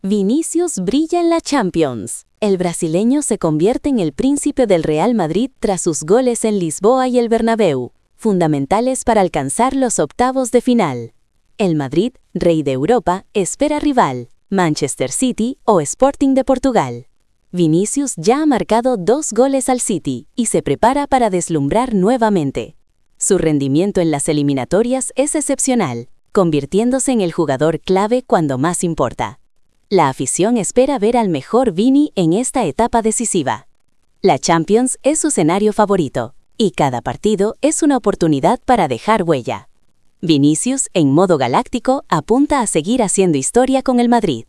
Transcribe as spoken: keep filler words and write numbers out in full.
Vinicius brilla en la Champions. El brasileño se convierte en el príncipe del Real Madrid tras sus goles en Lisboa y el Bernabéu, fundamentales para alcanzar los octavos de final. El Madrid, rey de Europa, espera rival, Manchester City o Sporting de Portugal. Vinicius ya ha marcado dos goles al City y se prepara para deslumbrar nuevamente. Su rendimiento en las eliminatorias es excepcional, convirtiéndose en el jugador clave cuando más importa. La afición espera ver al mejor Vini en esta etapa decisiva. La Champions es su escenario favorito, y cada partido es una oportunidad para dejar huella. Vinicius, en modo galáctico, apunta a seguir haciendo historia con el Madrid.